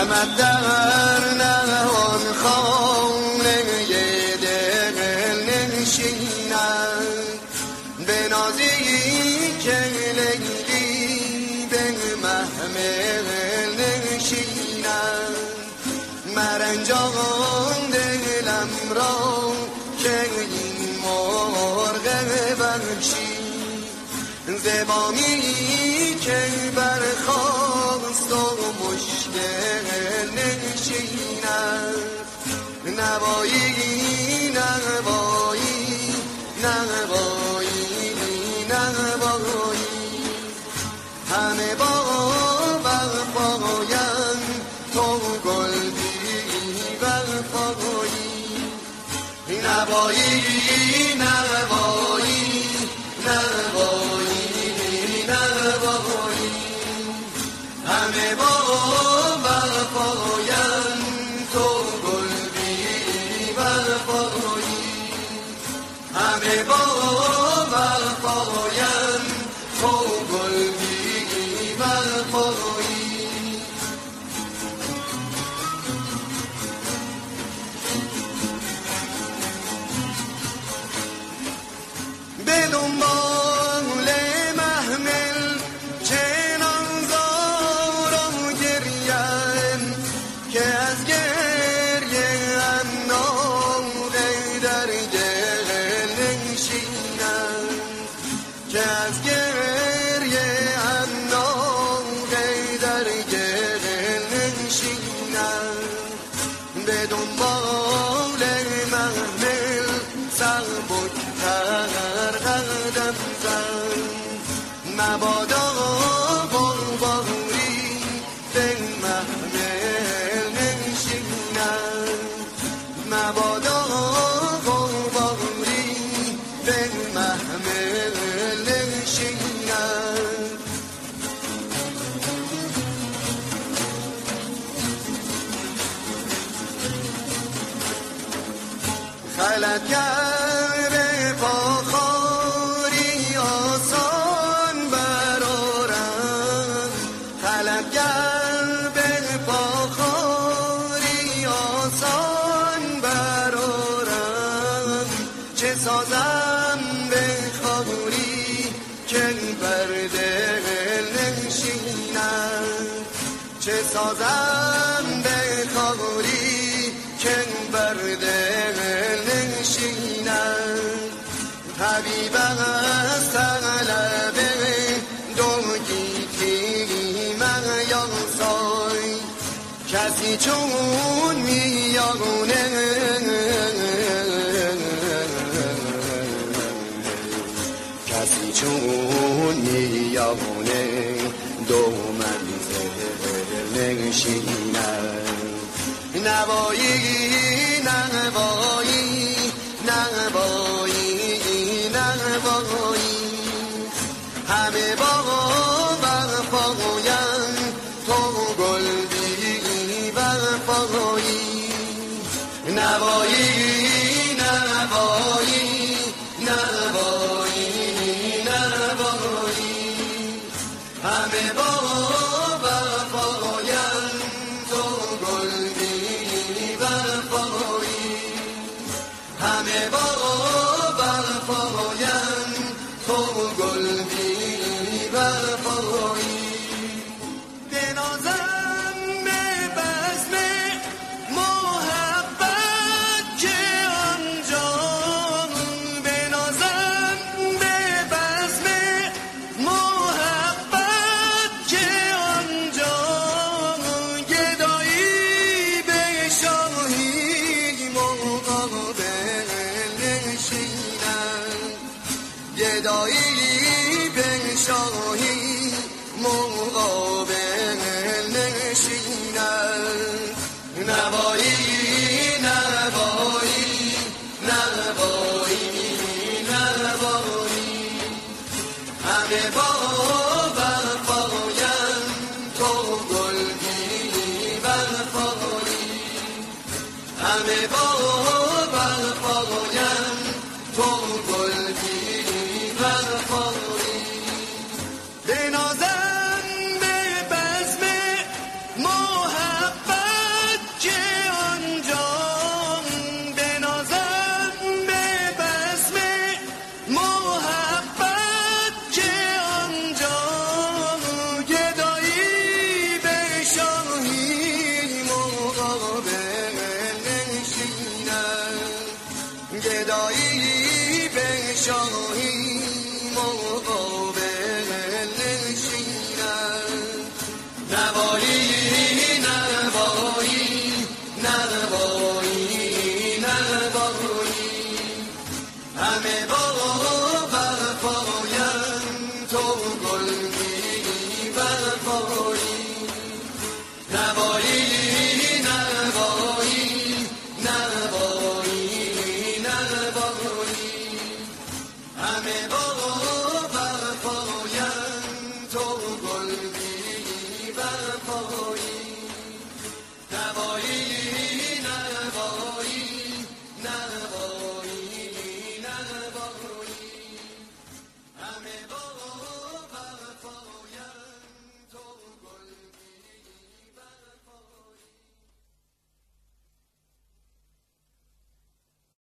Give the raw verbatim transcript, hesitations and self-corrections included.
غمت در نهان خانه دل نشینم به نازی که لیلی به محمل نشینم مرنجان دلم را که این مرغ وحشی زبانی که برخاست و مشکل نشینم نوایی نوایی نوایی نوایی همه با برپایم تو گل بی برپایی نوایی نوایی نوایی نوایی همه با برپایم تو گل بی برپایی همه با برپایم تو گل بی برپایی به دنبال محمل چنان زار و گریم که از گریه انداغه در گل نشینم که از گریه انداغه در گل نشینم به دنبال محمل سر بکتر قدم زن مبادا باری به محمل نشینم مبادا باری به محمل نشینم خلط کرده پاخاری آسان برارم خلط کرده پاخاری آسان برارم چه سازم به خاری که بر دل نشینم چه سازم به خاری که بر دل نشینم طبیب است طلب دو گیتی من یاسای کسی چون میانه کسی چون میانه دو منزل نشینم نوایی نوایی نوایی نوایی همه با برپایم تو گل بی برپایی نوایی نوایی نوایی نوایی همه با برپایم تو گل بی برپایی همه با برپایم تو گل بی برپایی به نازم به بزم محبت که آنجا به نازم به بزم محبت که آنجا گدایی به شاهی مقابل نشینم گدایی به شاهی مقابل نشینم نوایی نوایی نوایی نوایی همه با برپایم تو گل بی برپایی همه با برپایم تو گل بی برپایی به نازم به بزم محبت تو گلگیری برخوری